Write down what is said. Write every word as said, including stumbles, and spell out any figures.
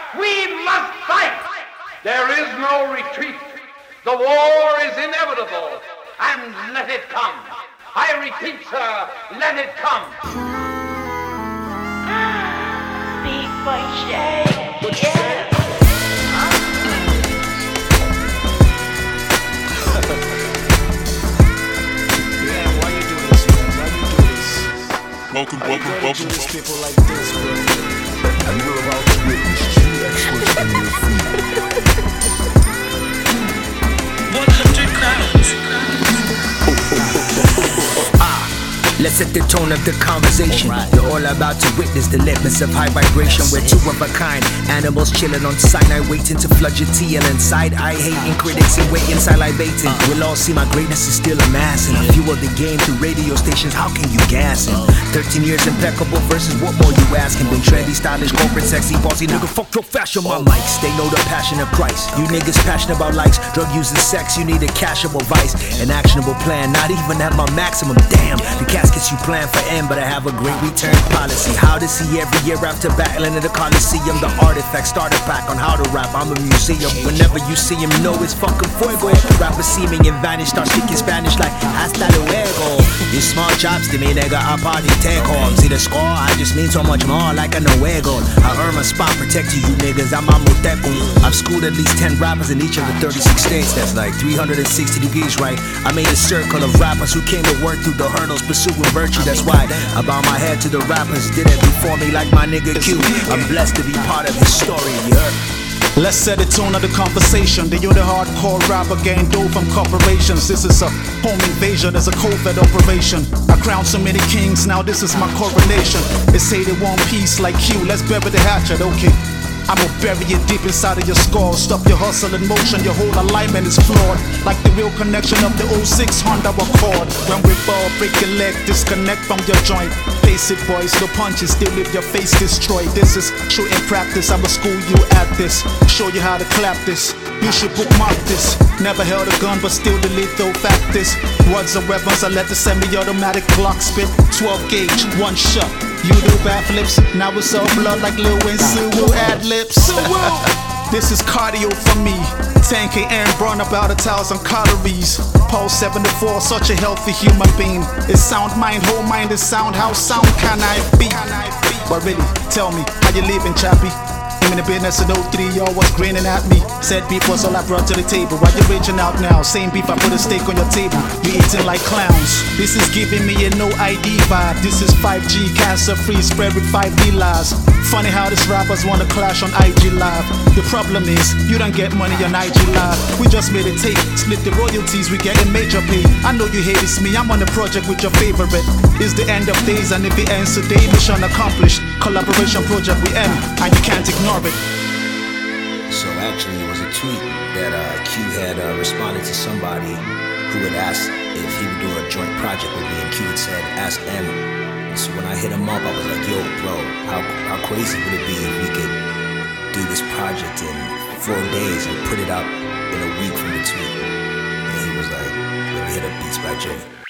We must fight. There is no retreat. The war is inevitable, and let it come. I repeat, sir, let it come. Big boy Shay. What you say? Man, why you do this, man? Why you do this? Welcome, Why welcome, you gotta welcome. do this people like this, bro? And you're about to witness two experts in your field. one hundred crowns. Let's set the tone of the conversation. All right. You're all about to witness the litmus of high vibration. We're two of a kind, animals chilling on cyanide, waiting to flood your T L inside. I hating critics and waiting, salivating. Uh, we'll all see my greatness is still amassing. I fuel the game through radio stations. How can you gas him? Thirteen years impeccable versus what more you asking? Been trendy, stylish, corporate, sexy, bossy nigga. Fuck your fashion, my mics. They know the passion of Christ. You niggas passionate about likes, drug use and sex. You need a cashable vice, an actionable plan. Not even at my maximum. Damn, the caskets you plan for end, but I have a great return policy. How to see every year after battling in the Coliseum. The artifact starter pack on how to rap. I'm a museum. Whenever you see him, know it's fucking fuego. Rappers see me and vanish, start speaking Spanish like hasta luego. These small chops to me, nigga, I party take home. See the score? I just mean so much more like a Nuego. I earn my spot, protecting you niggas. I'm a Moteco. I've schooled at least ten rappers in each of the thirty-six states. That's like three hundred sixty degrees, right? I made a circle of rappers who came to work through the hurdles, pursuing virtue. That's why I bow my head to the rappers. Did it before me like my nigga Q. I'm blessed to be part of his story, you heard? Let's set the tone of the conversation. The unit hardcore rapper gain dough from corporations. This is a home invasion, it's a covert operation. I crowned so many kings, now this is my coronation. It's hated one piece like Q, let's bury the hatchet, okay. I'ma bury it deep inside of your skull. Stop your hustle in motion, your whole alignment is flawed. Like the real connection of the oh six Honda Accord. When we fall, break your leg, disconnect from your joint. Face it boys, no punches, still leave your face destroyed. This is true in practice, I'ma school you at this. Show you how to clap this, you should bookmark this. Never held a gun but still the lethal fact this. Words are weapons, I let the semi-automatic Glock spit. Twelve gauge, one shot. You do backflips, now it's all blood like Lil Wayne Suwu ad-libs. This is cardio for me. ten K and burn about a thousand calories. Pulse seventy-four, such a healthy human being. It's sound mind, whole mind is sound. How sound can I be? But really, tell me, how you living, chappy? I'm in the business in oh three, y'all was grinning at me. Said beef was all I brought to the table. Why you reaching out now? Same beef, I put a steak on your table. You eating like clowns. This is giving me a no I D vibe. This is five G, cancer free, spread with five D lies. Funny how these rappers wanna clash on I G Live. The problem is, you don't get money on I G Live. We just made a tape, split the royalties, we getting major pay. I know you hate it's me, I'm on a project with your favorite. It's the end of days, and if it ends today, mission accomplished. Collaboration project we end, and you can't ignore it. So actually, it was a tweet that uh, Q had uh, responded to somebody who had asked if he would do a joint project with me, and Q had said, ask M. And so when I hit him up, I was like, yo, bro, how, how crazy would it be if we could do this project in four days and put it out in a week from the tweet? And he was like, let me hit up Beats by Jay.